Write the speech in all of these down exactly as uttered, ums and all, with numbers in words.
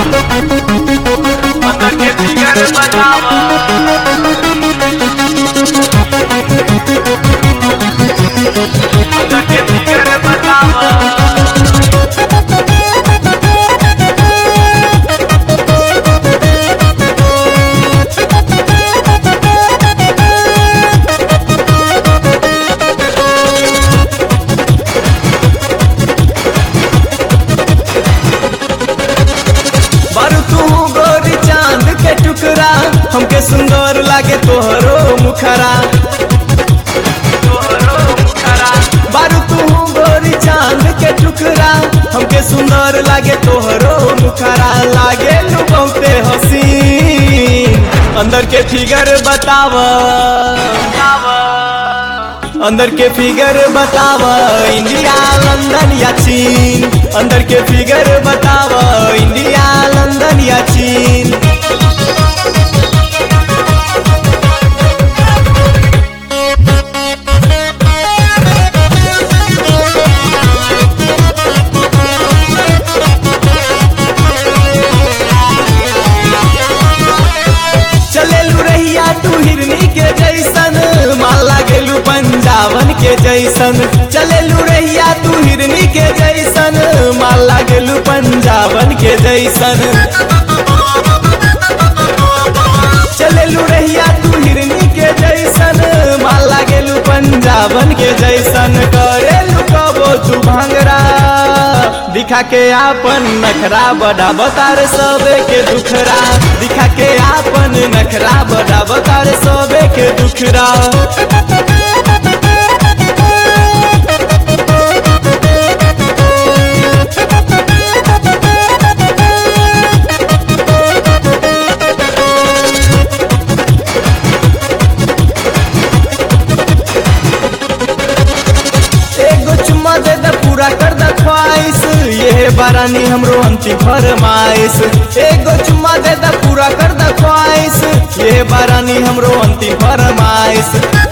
अंदर के फिगर बतावा अंदर के फिगर बतावा टुकड़ा हमके सुंदर लागे तोहरो मुखरा तोहरो मुखरा बारू तू गोरी चांद के टुकड़ा हमके सुंदर लागे तोहरो मुखरा लागे लू बहुते हसीन अंदर के फिगर बतावा अंदर के फिगर बतावा इंडिया लंदन या चीन अंदर के फिगर बतावा इंडिया लंदन या चीन चलेलू रहिया तू हिरनी के जैसन माला गेलू पंजाबन के जैसन चलेलू रहिया तू हिरनी के जैसन माला गेलू पंजाबन के जैसन चलेलू रहिया तू हिरनी के जैसन माला गेलू पंजाबन के जैसन करेलू कबो तू भांगरा दिखा के आपन नखरा बड़ा बतार सबे के दुखरा दिखा के आपन नखरा बड़ा बतार सबे के दुखरा एगो चुम्मा दे द पूरा कर द ख्वाहिश ये बारानी हमरो अंतिम फरमाइश एगो चुम्मा दे द पूरा कर द ख्वाहिश ये बारानी हमरो अंतिम फरमाइश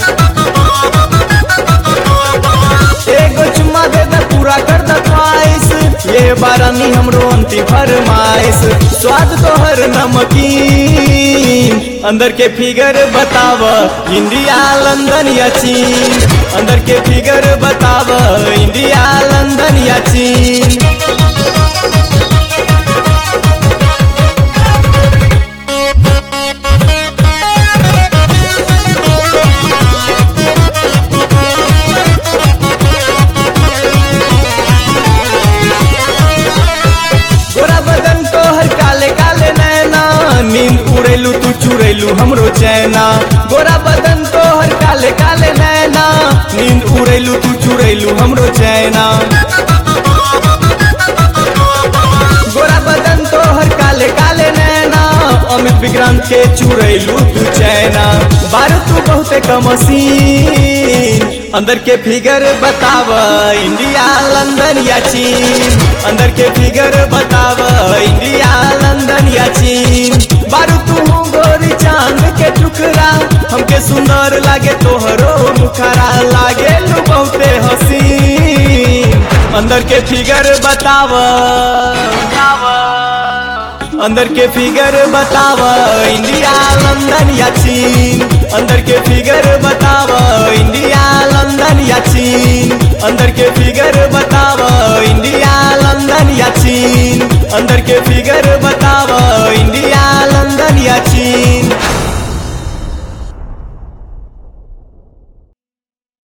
एगो चुम्मा दे द पूरा कर द ख्वाहिश ये बारानी हमरो अंतिम फरमाइश स्वाद तोहर नमकीन अंदर के फिगर बताव इंडिया लंदन या चीन अंदर के फिगर बताव इंडिया लंदन या चीन गोरा बदन तोहर काले काले नैना नींद उड़ेलू तू चुड़ेलू हमरो चैना गोरा बदन तोहर काले काले नैना नींद उड़ेलू तू चुड़ेलू हमरो चैना गोरा बदन तोहर काले काले नैना अमित विक्रांत के चुड़ेलू तू चैना बारू तू बहुते कमसीन अंदर के फिगर बताव इंडिया लंदन या चीन अंदर के फिगर बताव इंडिया लंदन या चीन बारू तू गोरी चांद के टुकड़ा हमके सुंदर लागे तोहरो मुखरा लागे लू बहुते हसीन अंदर के फिगर बताव अंदर के फिगर बताव इंडिया लंदन या चीन अंदर के फिगर बताव इंडिया लंदन या चीन अंदर के फिगर बताव इंडिया लंदन या चीन अंदर के फिगर बताव